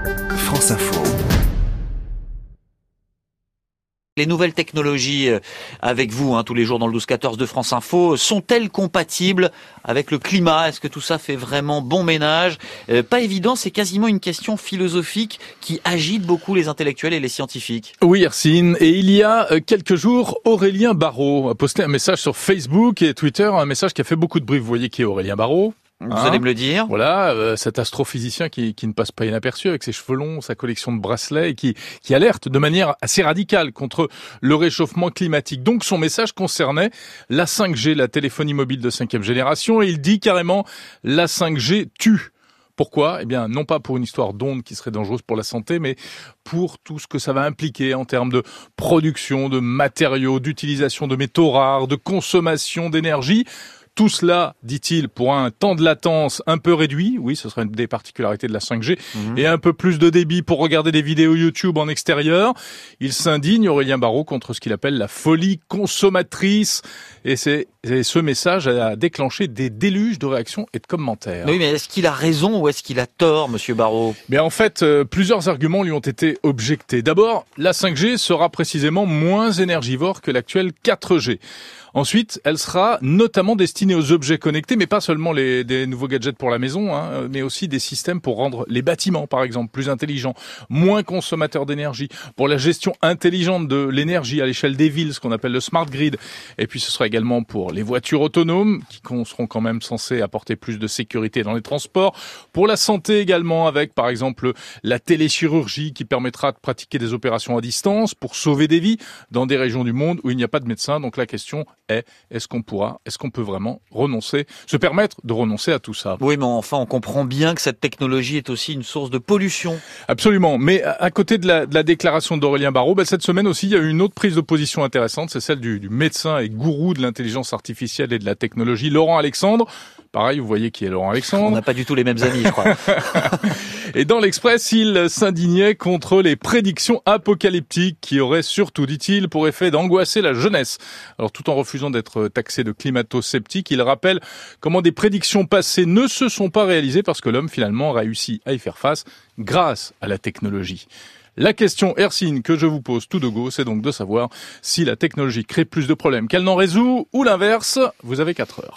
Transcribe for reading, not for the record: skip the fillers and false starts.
France Info. Les nouvelles technologies avec vous, tous les jours dans le 12-14 de France Info, sont-elles compatibles avec le climat? Est-ce que tout ça fait vraiment bon ménage? Pas évident, c'est quasiment une question philosophique qui agite beaucoup les intellectuels et les scientifiques. Oui, Hercine. Et il y a quelques jours, Aurélien Barraud a posté un message sur Facebook et Twitter, un message qui a fait beaucoup de bruit. Vous voyez qui est Aurélien Barraud? Vous allez me le dire. Voilà, cet astrophysicien qui ne passe pas inaperçu avec ses cheveux longs, sa collection de bracelets et qui alerte de manière assez radicale contre le réchauffement climatique. Donc son message concernait la 5G, la téléphonie mobile de 5e génération, et il dit carrément la 5G tue. Pourquoi? Eh bien, non pas pour une histoire d'onde qui serait dangereuse pour la santé, mais pour tout ce que ça va impliquer en termes de production, de matériaux, d'utilisation de métaux rares, de consommation d'énergie. Tout cela, dit-il, pour un temps de latence un peu réduit, oui, ce serait une des particularités de la 5G, et un peu plus de débit pour regarder des vidéos YouTube en extérieur. Il s'indigne, Aurélien Barraud, contre ce qu'il appelle la folie consommatrice. Et ce message a déclenché des déluges de réactions et de commentaires. Oui, mais est-ce qu'il a raison ou est-ce qu'il a tort, monsieur Barraud? Mais en fait, plusieurs arguments lui ont été objectés. D'abord, la 5G sera précisément moins énergivore que l'actuelle 4G. Ensuite, elle sera notamment destinée aux objets connectés, mais pas seulement des nouveaux gadgets pour la maison, mais aussi des systèmes pour rendre les bâtiments, par exemple, plus intelligents, moins consommateurs d'énergie, pour la gestion intelligente de l'énergie à l'échelle des villes, ce qu'on appelle le smart grid. Et puis ce sera également pour les voitures autonomes, qui seront quand même censées apporter plus de sécurité dans les transports, pour la santé également, avec par exemple la téléchirurgie qui permettra de pratiquer des opérations à distance pour sauver des vies dans des régions du monde où il n'y a pas de médecin. Donc la question est-ce qu'on peut vraiment se permettre de renoncer à tout ça? Oui, mais enfin, on comprend bien que cette technologie est aussi une source de pollution. Absolument. Mais à côté de la déclaration d'Aurélien Barraud, cette semaine aussi, il y a eu une autre prise de position intéressante. C'est celle du médecin et gourou de l'intelligence artificielle et de la technologie, Laurent Alexandre. Pareil, vous voyez qui est Laurent Alexandre. On n'a pas du tout les mêmes amis, je crois. Et dans l'Express, il s'indignait contre les prédictions apocalyptiques qui auraient surtout, dit-il, pour effet d'angoisser la jeunesse. Alors, tout en refusant d'être taxé de climato-sceptique, il rappelle comment des prédictions passées ne se sont pas réalisées parce que l'homme, finalement, réussit à y faire face grâce à la technologie. La question, Hercine, que je vous pose tout de go, c'est donc de savoir si la technologie crée plus de problèmes qu'elle n'en résout, ou l'inverse. Vous avez 4 heures.